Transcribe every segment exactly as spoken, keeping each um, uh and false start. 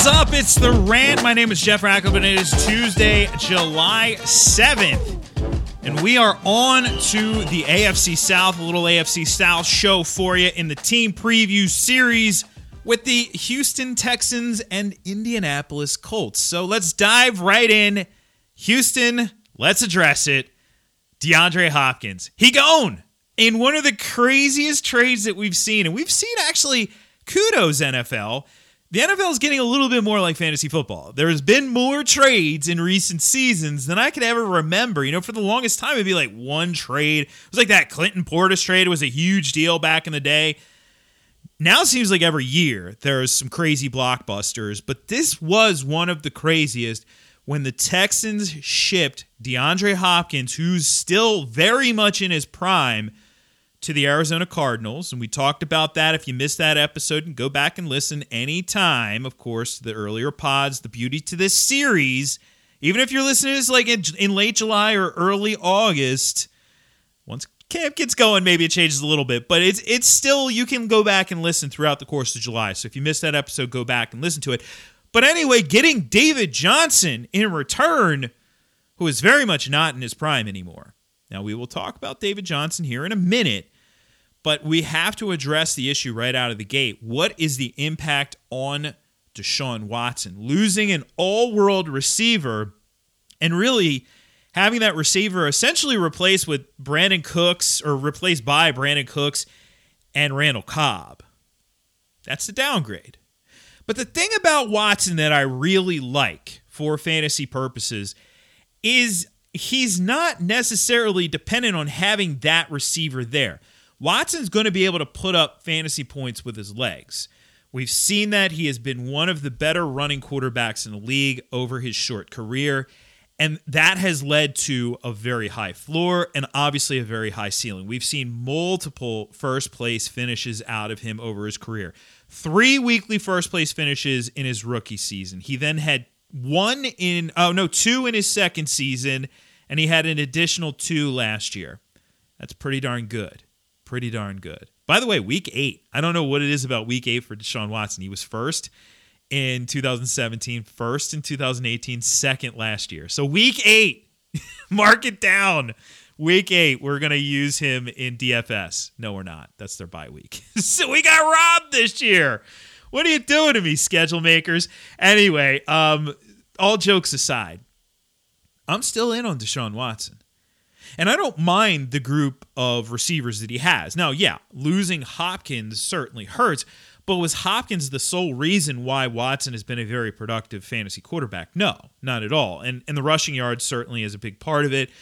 up? It's The Rant. My name is Jeff Rackle, and it is Tuesday, July seventh. And we are on to the A F C South, a little A F C South show for you in the team preview series with the Houston Texans and Indianapolis Colts. So let's dive right in. Houston, let's address it. DeAndre Hopkins, he gone in one of the craziest trades that we've seen. And we've seen actually, kudos N F L. The N F L is getting a little bit more like fantasy football. There's been more trades in recent seasons than I could ever remember. You know, for the longest time, it'd be like one trade. It was like that Clinton Portis trade. It was a huge deal back in the day. Now it seems like every year there's some crazy blockbusters, but this was one of the craziest when the Texans shipped DeAndre Hopkins, who's still very much in his prime, to the Arizona Cardinals. And we talked about that. If you missed that episode, and go back and listen anytime. Of course, the earlier pods, the beauty to this series, even if you're listening to this like in, in late July or early August, once camp gets going, maybe it changes a little bit, but it's it's still, you can go back and listen throughout the course of July. So if you missed that episode, go back and listen to it. But anyway, getting David Johnson in return, who is very much not in his prime anymore. Now, we will talk about David Johnson here in a minute, but we have to address the issue right out of the gate. What is the impact on Deshaun Watson? Losing an all-world receiver and really having that receiver essentially replaced with Brandon Cooks, or replaced by Brandon Cooks and Randall Cobb. That's the downgrade. But the thing about Watson that I really like for fantasy purposes is he's not necessarily dependent on having that receiver there. Watson's going to be able to put up fantasy points with his legs. We've seen that he has been one of the better running quarterbacks in the league over his short career, and that has led to a very high floor and obviously a very high ceiling. We've seen multiple first-place finishes out of him over his career. Three weekly first-place finishes in his rookie season. He then had one in, oh no, two in his second season, and he had an additional two last year. That's pretty darn good. Pretty darn good. By the way, week eight, I don't know what it is about week eight for Deshaun Watson. He was first in two thousand seventeen, first in two thousand eighteen, second last year. So week eight, mark it down. Week eight, we're going to use him in D F S. No, we're not. That's their bye week. So we got robbed this year. What are you doing to me, schedule makers? Anyway, um, all jokes aside, I'm still in on Deshaun Watson. And I don't mind the group of receivers that he has. Now, yeah, losing Hopkins certainly hurts, but was Hopkins the sole reason why Watson has been a very productive fantasy quarterback? No, not at all. And, and the rushing yards certainly is a big part of it.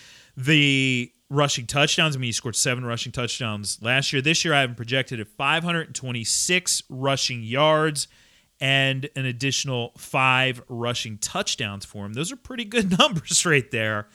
The rushing touchdowns, I mean, he scored seven rushing touchdowns last year. This year, I have him projected at five hundred twenty-six rushing yards and an additional five rushing touchdowns for him. Those are pretty good numbers right there.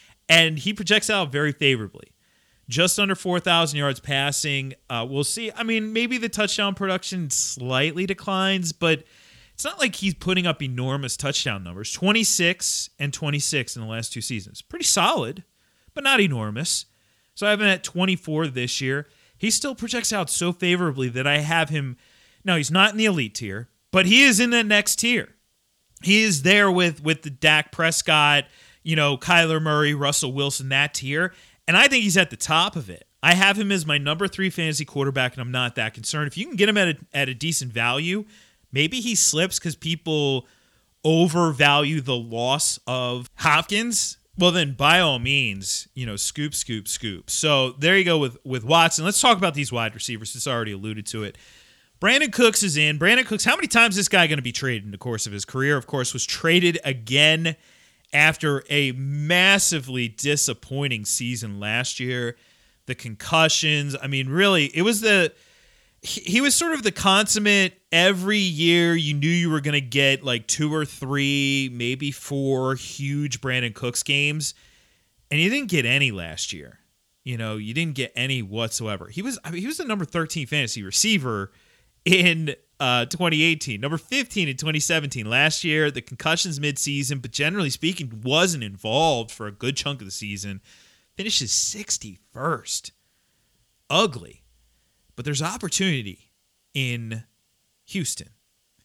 And he projects out very favorably. Just under four thousand yards passing. Uh, we'll see. I mean, maybe the touchdown production slightly declines, but it's not like he's putting up enormous touchdown numbers. twenty-six and twenty-six in the last two seasons. Pretty solid, but not enormous. So I have him at twenty-four this year. He still projects out so favorably that I have him. Now, he's not in the elite tier, but he is in the next tier. He is there with, with the Dak Prescott, you know, Kyler Murray, Russell Wilson, that tier. And I think he's at the top of it. I have him as my number three fantasy quarterback, and I'm not that concerned. If you can get him at a, at a decent value, maybe he slips because people overvalue the loss of Hopkins. Well, then by all means, you know, scoop, scoop, scoop. So there you go with, with Watson. Let's talk about these wide receivers. It's already alluded to it. Brandon Cooks is in. Brandon Cooks, how many times is this guy going to be traded in the course of his career? Of course, was traded again after a massively disappointing season last year. The concussions, I mean, really, it was the, he, he was sort of the consummate, every year you knew you were going to get like two or three, maybe four huge Brandon Cooks games, and you didn't get any last year. You know, you didn't get any whatsoever. He was, I mean, he was the number thirteen fantasy receiver in uh, twenty eighteen, number fifteen in twenty seventeen. Last year, the concussions midseason, but generally speaking, wasn't involved for a good chunk of the season. Finishes sixty-first. Ugly. But there's opportunity in Houston.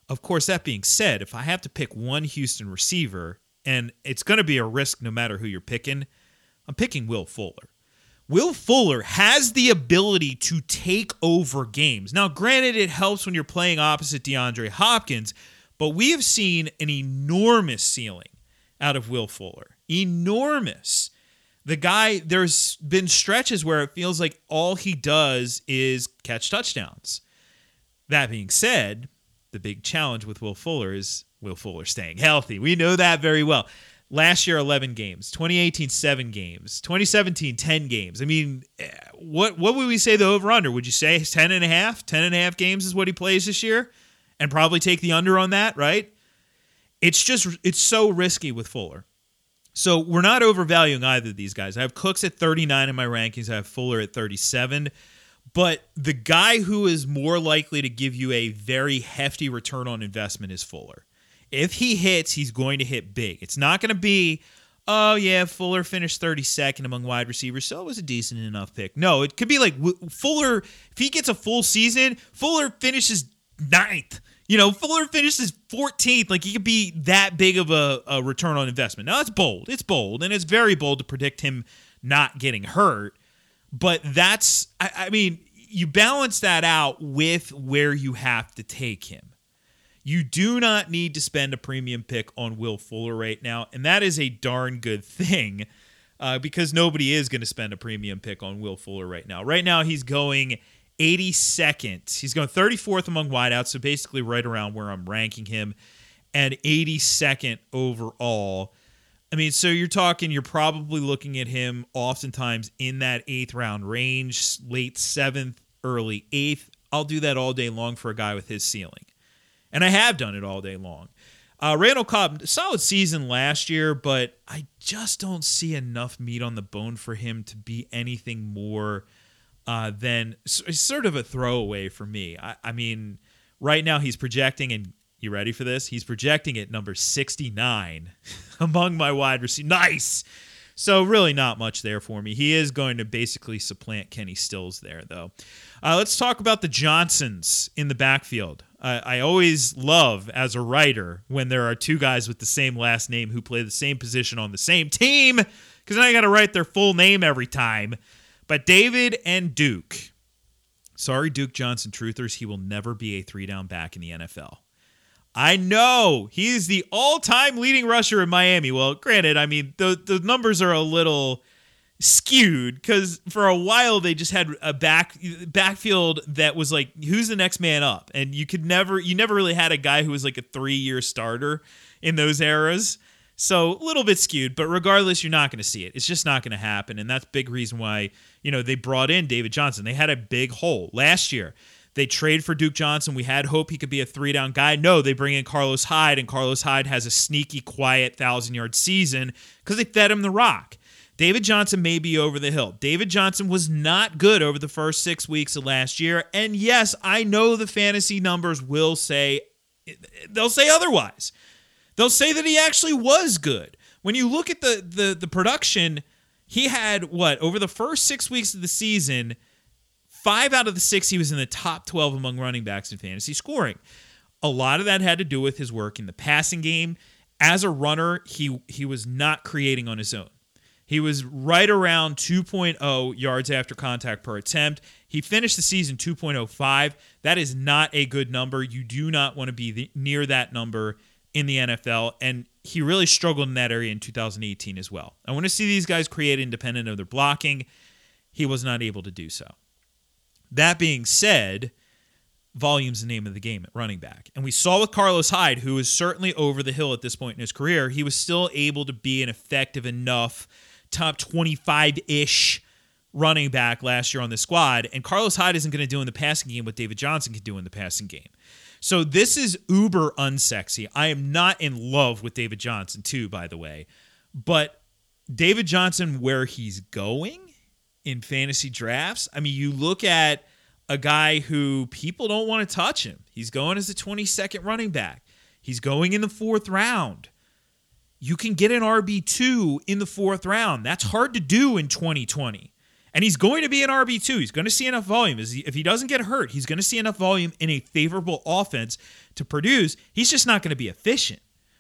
Of course, that being said, if I have to pick one Houston receiver, and it's going to be a risk no matter who you're picking, I'm picking Will Fuller. Will Fuller has the ability to take over games. Now, granted, it helps when you're playing opposite DeAndre Hopkins, but we have seen an enormous ceiling out of Will Fuller. Enormous. The guy, there's been stretches where it feels like all he does is catch touchdowns. That being said, the big challenge with Will Fuller is Will Fuller staying healthy. We know that very well. Last year, eleven games. twenty eighteen, seven games. twenty seventeen, ten games. I mean, what what would we say the over-under? Would you say ten and a half? ten and a half games is what he plays this year? And probably take the under on that, right? It's just, it's so risky with Fuller. So we're not overvaluing either of these guys. I have Cooks at thirty-nine in my rankings. I have Fuller at thirty-seven. But the guy who is more likely to give you a very hefty return on investment is Fuller. If he hits, he's going to hit big. It's not going to be, oh, yeah, Fuller finished thirty-second among wide receivers, so it was a decent enough pick. No, it could be like Fuller, if he gets a full season, Fuller finishes ninth. You know, Fuller finishes fourteenth. Like, he could be that big of a, a return on investment. Now, it's bold. It's bold, and it's very bold to predict him not getting hurt. But that's, I, I mean, you balance that out with where you have to take him. You do not need to spend a premium pick on Will Fuller right now, and that is a darn good thing uh, because nobody is going to spend a premium pick on Will Fuller right now. Right now, he's going eighty-second. He's going thirty-fourth among wideouts, so basically right around where I'm ranking him, and eighty-second overall. I mean, so you're talking, you're probably looking at him oftentimes in that eighth round range, late seventh, early eighth. I'll do that all day long for a guy with his ceiling. And I have done it all day long. Uh, Randall Cobb, solid season last year, but I just don't see enough meat on the bone for him to be anything more uh, than sort of a throwaway for me. I, I mean, right now he's projecting, and you ready for this? He's projecting at number sixty-nine among my wide receivers. Nice! So really not much there for me. He is going to basically supplant Kenny Stills there, though. Uh, let's talk about the Johnsons in the backfield. Uh, I always love, as a writer, when there are two guys with the same last name who play the same position on the same team, because I got to write their full name every time. But David and Duke. Sorry, Duke Johnson truthers, he will never be a three-down back in the N F L. I know he is the all-time leading rusher in Miami. Well, granted, I mean, the, the numbers are a little skewed because for a while they just had a back backfield that was like, who's the next man up? And you could never, you never really had a guy who was like a three-year starter in those eras. So a little bit skewed, but regardless, you're not going to see it. It's just not going to happen. And that's a big reason why, you know, they brought in David Johnson. They had a big hole last year. They trade for Duke Johnson. We had hope he could be a three-down guy. No, they bring in Carlos Hyde, and Carlos Hyde has a sneaky, quiet thousand-yard season because they fed him the rock. David Johnson may be over the hill. David Johnson was not good over the first six weeks of last year, and yes, I know the fantasy numbers will say, they'll say otherwise. They'll say that he actually was good. When you look at the the, the production, he had, what, over the first six weeks of the season, Five out of the six, he was in the top twelve among running backs in fantasy scoring. A lot of that had to do with his work in the passing game. As a runner, he he was not creating on his own. He was right around two point oh yards after contact per attempt. He finished the season two point oh five. That is not a good number. You do not want to be the, near that number in the N F L, and he really struggled in that area in two thousand eighteen as well. I want to see these guys create independent of their blocking. He was not able to do so. That being said, volume's the name of the game at running back. And we saw with Carlos Hyde, who is certainly over the hill at this point in his career, he was still able to be an effective enough top twenty-five-ish running back last year on the squad. And Carlos Hyde isn't going to do in the passing game what David Johnson can do in the passing game. So this is uber unsexy. I am not in love with David Johnson, too, by the way. But David Johnson, where he's going in fantasy drafts, I mean, you look at a guy who people don't want to touch him. He's going as a twenty-second running back. He's going in the fourth round. You can get an R B two in the fourth round. That's hard to do in twenty twenty. And he's going to be an R B two. He's going to see enough volume. If he doesn't get hurt, he's going to see enough volume in a favorable offense to produce. He's just not going to be efficient.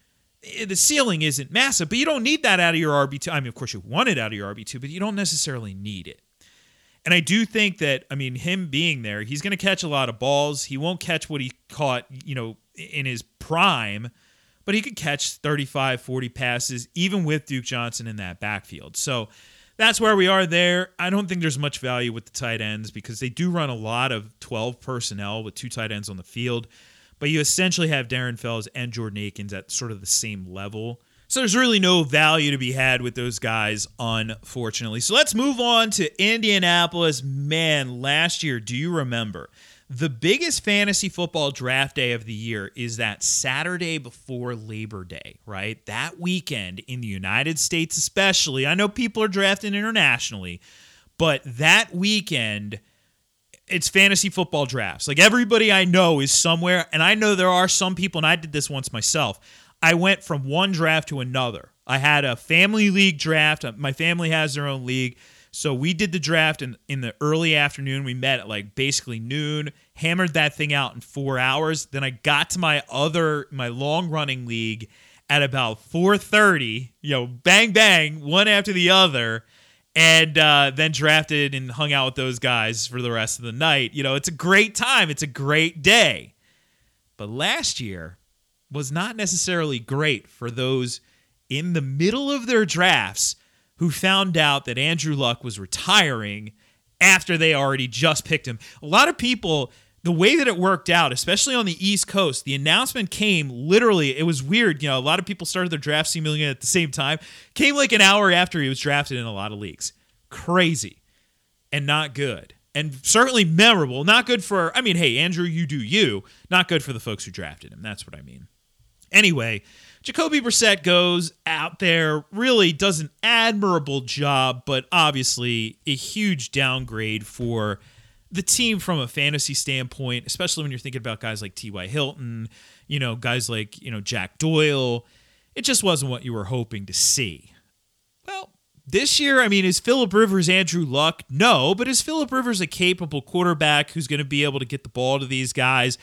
The ceiling isn't massive, but you don't need that out of your R B two. I mean, of course, you want it out of your R B two, but you don't necessarily need it. And I do think that, I mean, him being there, he's going to catch a lot of balls. He won't catch what he caught, you know, in his prime, but he could catch thirty-five, forty passes, even with Duke Johnson in that backfield. So that's where we are there. I don't think there's much value with the tight ends because they do run a lot of twelve personnel with two tight ends on the field, but you essentially have Darren Fells and Jordan Akins at sort of the same level. So there's really no value to be had with those guys, unfortunately. So let's move on to Indianapolis. Man, last year, do you remember? The biggest fantasy football draft day of the year is that Saturday before Labor Day, right? That weekend in the United States especially. I know people are drafting internationally, but that weekend, it's fantasy football drafts. Like everybody I know is somewhere, and I know there are some people, and I did this once myself. I went from one draft to another. I had a family league draft. My family has their own league. So we did the draft in, in the early afternoon. We met at like basically noon, hammered that thing out in four hours. Then I got to my other, my long-running league at about four thirty, you know, bang, bang, one after the other, and uh, then drafted and hung out with those guys for the rest of the night. You know, it's a great time. It's a great day. But last year was not necessarily great for those in the middle of their drafts who found out that Andrew Luck was retiring after they already just picked him. A lot of people, the way that it worked out, especially on the East Coast, the announcement came literally, it was weird. You know, a lot of people started their draft seemingly at the same time. Came like an hour after he was drafted in a lot of leagues. Crazy and not good. And certainly memorable. Not good for, I mean, hey, Andrew, you do you. Not good for the folks who drafted him. That's what I mean. Anyway, Jacoby Brissett goes out there, really does an admirable job, but obviously a huge downgrade for the team from a fantasy standpoint, especially when you're thinking about guys like T Y. Hilton, you know, guys like, you know, Jack Doyle. It just wasn't what you were hoping to see. Well, this year, I mean, is Phillip Rivers Andrew Luck? No, but is Phillip Rivers a capable quarterback who's going to be able to get the ball to these guys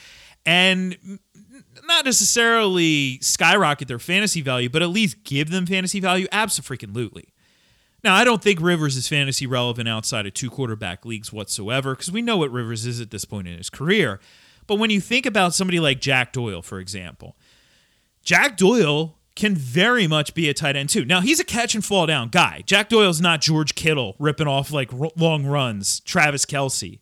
and not necessarily skyrocket their fantasy value, but at least give them fantasy value? Abso-freaking-lutely. Now, I don't think Rivers is fantasy relevant outside of two quarterback leagues whatsoever, because we know what Rivers is at this point in his career. But when you think about somebody like Jack Doyle, for example, Jack Doyle can very much be a tight end too. Now, he's a catch and fall down guy. Jack Doyle's not George Kittle ripping off like long runs, Travis Kelce.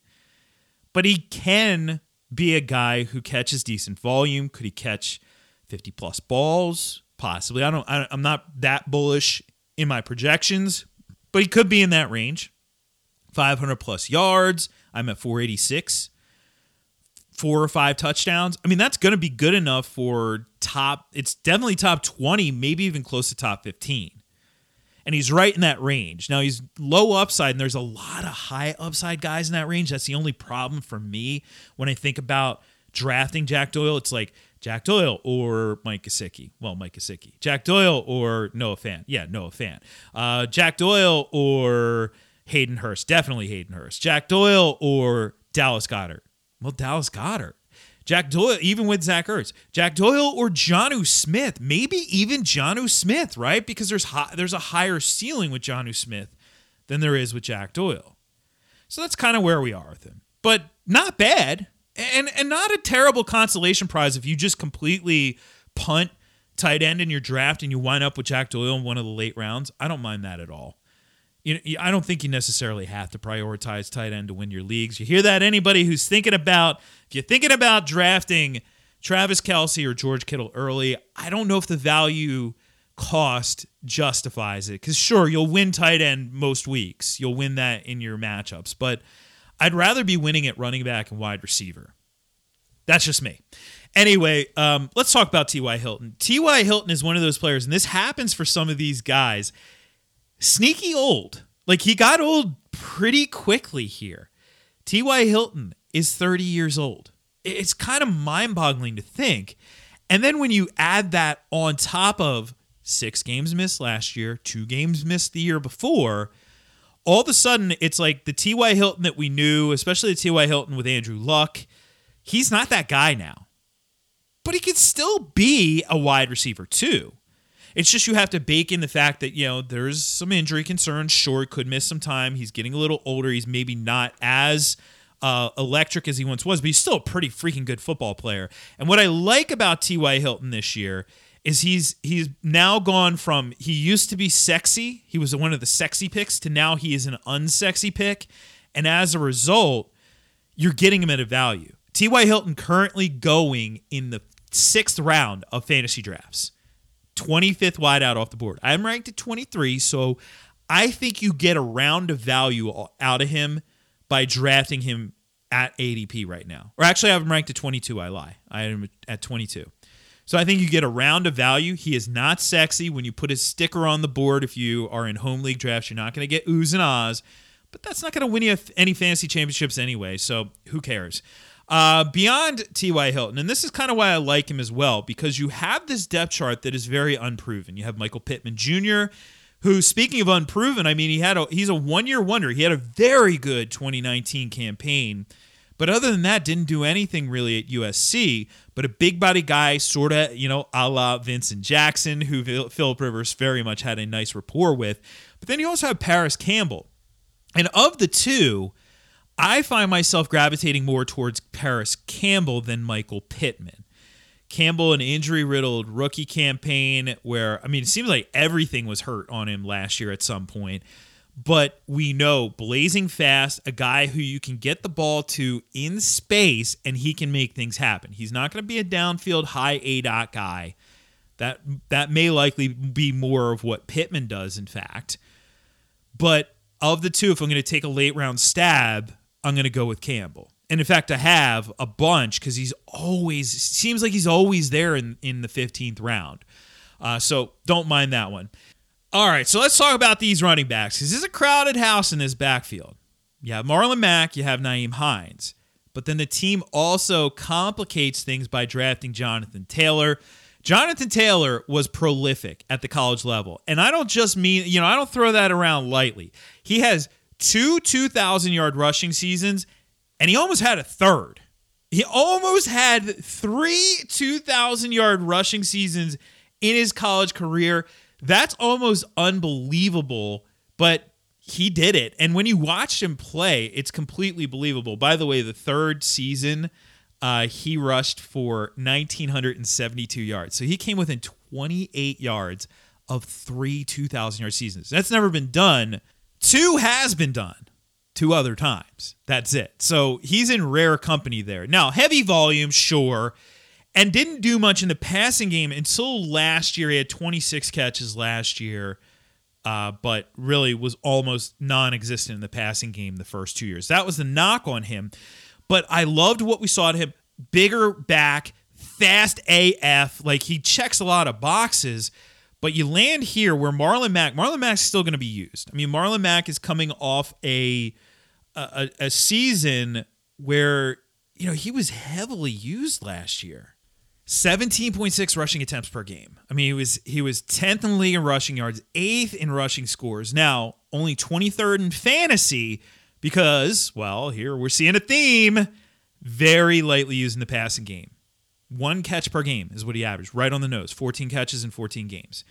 But he can be a guy who catches decent volume. Could he catch fifty plus balls? Possibly. I don't, I, I'm not that bullish in my projections, but he could be in that range. five hundred plus yards. I'm at four eighty-six. Four or five touchdowns. I mean, that's going to be good enough for top, it's definitely top twenty, maybe even close to top fifteen. And he's right in that range. Now, he's low upside, and there's a lot of high upside guys in that range. That's the only problem for me when I think about drafting Jack Doyle. It's like Jack Doyle or Mike Gesicki. Well, Mike Gesicki. Jack Doyle or Noah Fant. Yeah, Noah Fant. Uh, Jack Doyle or Hayden Hurst. Definitely Hayden Hurst. Jack Doyle or Dallas Goedert. Well, Dallas Goedert. Jack Doyle, even with Zach Ertz. Jack Doyle or Jonnu Smith. Maybe even Jonnu Smith, right? Because there's high, there's a higher ceiling with Jonnu Smith than there is with Jack Doyle. So that's kind of where we are with him. But not bad. And, and not a terrible consolation prize if you just completely punt tight end in your draft and you wind up with Jack Doyle in one of the late rounds. I don't mind that at all. You know, I don't think you necessarily have to prioritize tight end to win your leagues. You hear that? Anybody who's thinking about, if you're thinking about drafting Travis Kelce or George Kittle early, I don't know if the value cost justifies it. Because sure, you'll win tight end most weeks. You'll win that in your matchups. But I'd rather be winning at running back and wide receiver. That's just me. Anyway, um, let's talk about T Y. Hilton. T Y. Hilton is one of those players, and this happens for some of these guys, sneaky old. Like, he got old pretty quickly here. T Y. Hilton is thirty years old. It's kind of mind-boggling to think. And then when you add that on top of six games missed last year, two games missed the year before, all of a sudden it's like the T Y. Hilton that we knew, especially the T Y. Hilton with Andrew Luck. He's not that guy now. But he could still be a wide receiver too. It's just you have to bake in the fact that, you know, there's some injury concerns. Sure, he could miss some time. He's getting a little older. He's maybe not as uh, electric as he once was, but he's still a pretty freaking good football player. And what I like about T Y. Hilton this year is he's he's now gone from, he used to be sexy. He was one of the sexy picks to now he is an unsexy pick. And as a result, you're getting him at a value. T Y. Hilton currently going in the sixth round of fantasy drafts. twenty-fifth wideout off the board. I'm ranked at twenty-three, so I think you get a round of value out of him by drafting him at A D P right now. Or actually, I have him ranked at twenty-two. I lie. I am at twenty-two. So I think you get a round of value. He is not sexy. When you put his sticker on the board, if you are in home league drafts, you're not going to get oohs and ahs. But that's not going to win you any fantasy championships anyway, so who cares? Uh, beyond T Y. Hilton, and this is kind of why I like him as well, because you have this depth chart that is very unproven. You have Michael Pittman Junior, who, speaking of unproven, I mean, he had a, he's a one-year wonder. He had a very good twenty nineteen campaign, but other than that, didn't do anything really at U S C, but a big-body guy, sort of, you know, a la Vincent Jackson, who Philip Rivers very much had a nice rapport with. But then you also have Paris Campbell. And of the two, I find myself gravitating more towards Paris Campbell than Michael Pittman. Campbell, an injury-riddled rookie campaign where, I mean, it seems like everything was hurt on him last year at some point. But we know, blazing fast, a guy who you can get the ball to in space and he can make things happen. He's not going to be a downfield high A D O T guy. That, that may likely be more of what Pittman does, in fact. But of the two, if I'm going to take a late-round stab, I'm going to go with Campbell. And in fact, I have a bunch because he's always, seems like he's always there in, in the fifteenth round. Uh, so don't mind that one. All right, so let's talk about these running backs because this is a crowded house in this backfield. You have Marlon Mack, you have Nyheim Hines. But then the team also complicates things by drafting Jonathan Taylor. Jonathan Taylor was prolific at the college level. And I don't just mean, you know, I don't throw that around lightly. He has two two thousand-yard rushing seasons, and he almost had a third. He almost had three two thousand-yard rushing seasons in his college career. That's almost unbelievable, but he did it. And when you watched him play, it's completely believable. By the way, the third season, uh, he rushed for one thousand nine hundred seventy-two yards. So he came within twenty-eight yards of three two thousand-yard seasons. That's never been done. Two has been done two other times. That's it. So he's in rare company there. Now, heavy volume, sure, and didn't do much in the passing game until last year. He had twenty-six catches last year, uh, but really was almost non-existent in the passing game the first two years. That was the knock on him. But I loved what we saw at him. Bigger back, fast A F. Like, he checks a lot of boxes. But you land here where Marlon Mack, Marlon Mack's still going to be used. I mean, Marlon Mack is coming off a, a a season where, you know, he was heavily used last year. seventeen point six rushing attempts per game. I mean, he was he was tenth in the league in rushing yards, eighth in rushing scores. Now, only twenty-third in fantasy because, well, here we're seeing a theme. Very lightly used in the passing game. One catch per game is what he averaged, right on the nose. fourteen catches in fourteen games.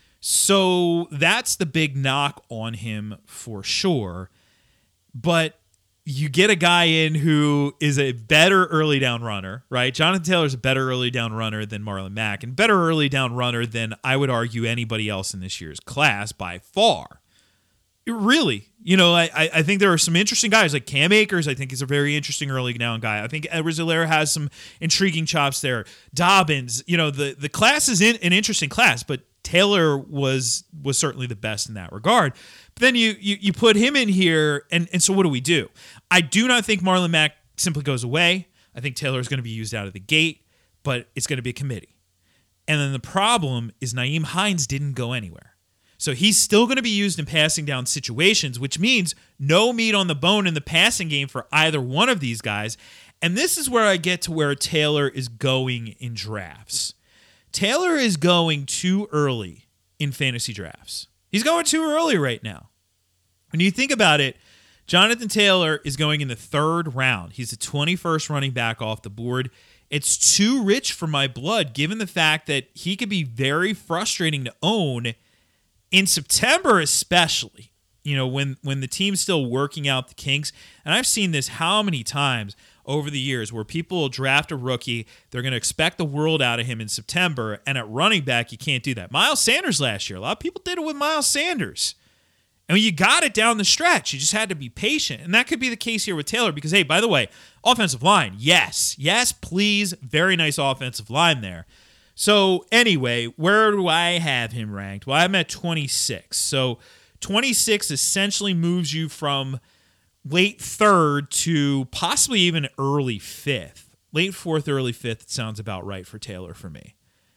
So that's the big knock on him for sure. But you get a guy in who is a better early down runner, right? Jonathan Taylor's a better early down runner than Marlon Mack, and better early down runner than I would argue anybody else in this year's class by far. Really, you know, I I think there are some interesting guys like Cam Akers. I think is a very interesting early down guy. I think Edwards-Helaire has some intriguing chops there. Dobbins, you know, the, the class is in an interesting class, but Taylor was was certainly the best in that regard. But then you you you put him in here, and, and so what do we do? I do not think Marlon Mack simply goes away. I think Taylor is going to be used out of the gate, but it's going to be a committee. And then the problem is Nyheim Hines didn't go anywhere. So he's still going to be used in passing down situations, which means no meat on the bone in the passing game for either one of these guys. And this is where I get to where Taylor is going in drafts. Taylor is going too early in fantasy drafts. He's going too early right now. When you think about it, Jonathan Taylor is going in the third round. He's the twenty-first running back off the board. It's too rich for my blood, given the fact that he could be very frustrating to own in September, especially. You know, when, when the team's still working out the kinks. And I've seen this how many times over the years where people will draft a rookie. They're going to expect the world out of him in September. And at running back, you can't do that. Miles Sanders last year, a lot of people did it with Miles Sanders. And you got it down the stretch. You just had to be patient. And that could be the case here with Taylor because, hey, by the way, offensive line, yes. Yes, please. Very nice offensive line there. So anyway, where do I have him ranked? Well, I'm at twenty-six. So twenty-six essentially moves you from late third to possibly even early fifth. Late fourth, early fifth sounds about right for Taylor for me.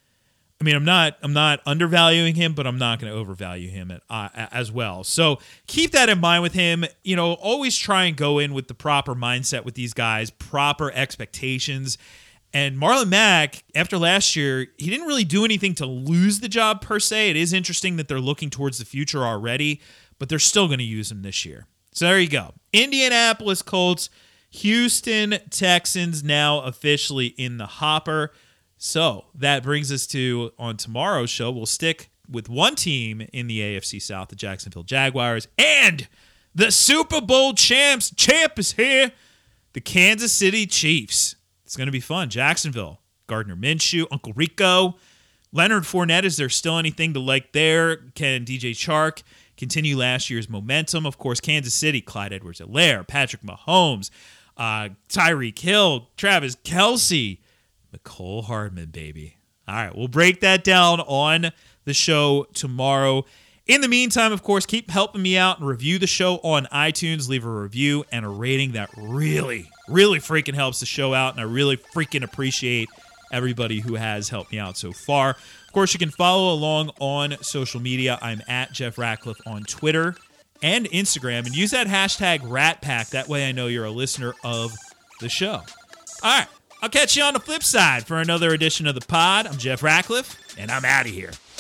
I mean, I'm not I'm not undervaluing him, but I'm not going to overvalue him at, uh, as well. So keep that in mind with him. You know, always try and go in with the proper mindset with these guys, proper expectations. And Marlon Mack, after last year, he didn't really do anything to lose the job per se. It is interesting that they're looking towards the future already, but they're still going to use him this year. So there you go. Indianapolis Colts, Houston Texans now officially in the hopper. So that brings us to, on tomorrow's show, we'll stick with one team in the A F C South, the Jacksonville Jaguars, and the Super Bowl champs. Champ is here, the Kansas City Chiefs. It's going to be fun. Jacksonville, Gardner Minshew, Uncle Rico, Leonard Fournette. Is there still anything to like there? Can D J Chark continue last year's momentum? Of course, Kansas City, Clyde Edwards-Helaire, Patrick Mahomes, uh, Tyreek Hill, Travis Kelce, Mecole Hardman, baby. All right, we'll break that down on the show tomorrow. In the meantime, of course, keep helping me out and review the show on iTunes. Leave a review and a rating. That really, really freaking helps the show out, and I really freaking appreciate everybody who has helped me out so far. Of course, you can follow along on social media. I'm at Jeff Ratcliffe on Twitter and Instagram, and use that hashtag RatPack. That way I know you're a listener of the show. All right. I'll catch you on the flip side for another edition of the pod. I'm Jeff Ratcliffe, and I'm out of here.